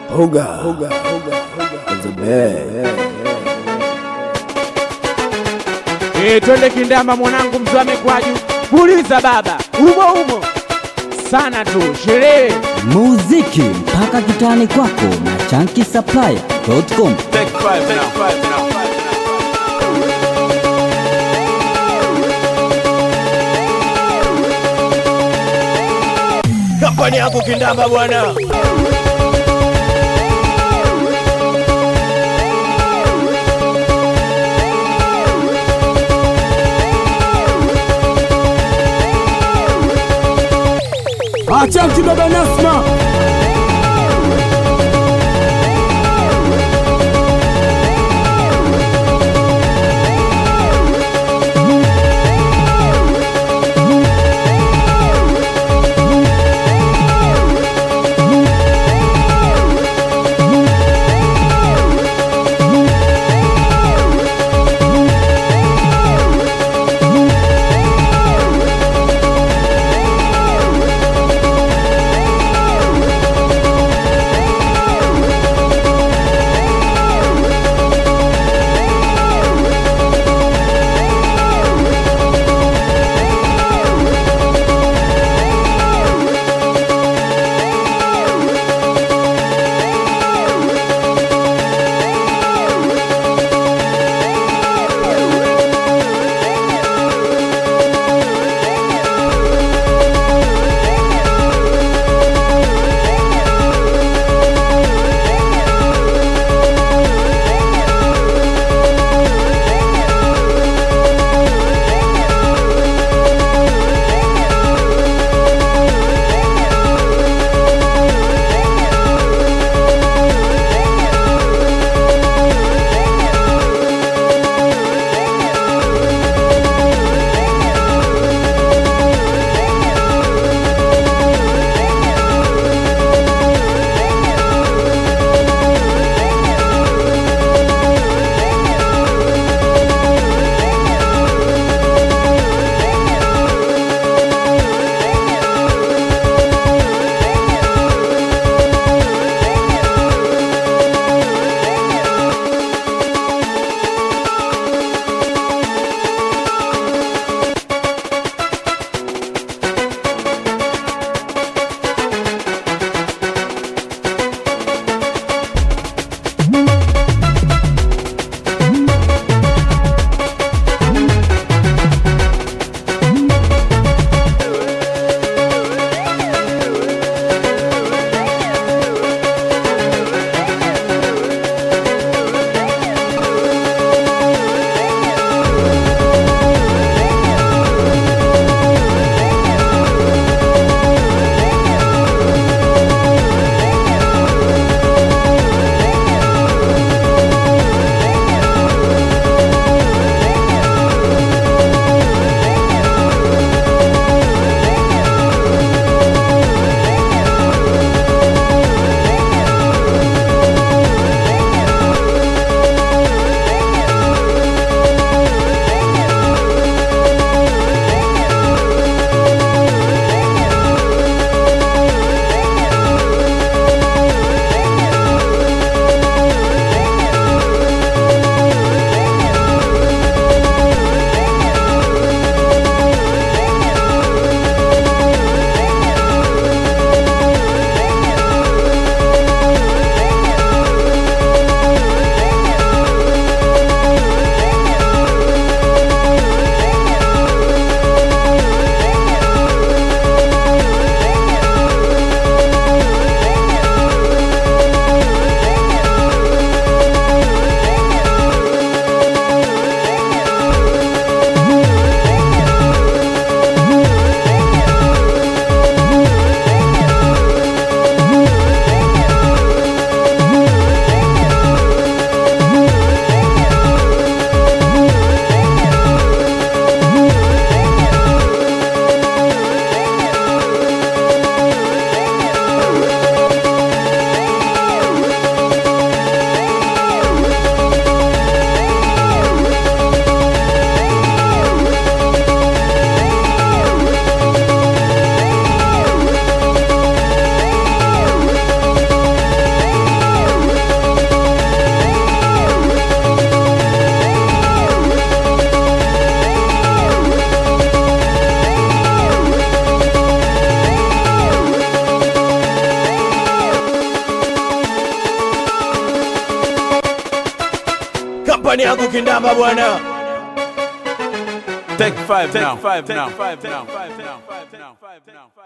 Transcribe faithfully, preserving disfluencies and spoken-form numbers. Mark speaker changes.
Speaker 1: Hoga, hoga, hoga, hoga. The bad.
Speaker 2: Eh, twende kindamba mwanangu mzame kwaju. Puliza baba. Umo umo. Sana tu sherehe.
Speaker 3: Muziki mpaka kitani kwako na chunky supplier dot com.
Speaker 4: Take five now. Take five now.
Speaker 1: Kampani yako kindamba bwana.
Speaker 5: Acha kibaba Nasma.
Speaker 2: yangu kindamba bwana.
Speaker 4: Take five now. Take five now. Five now. Five now. Five now. Five now.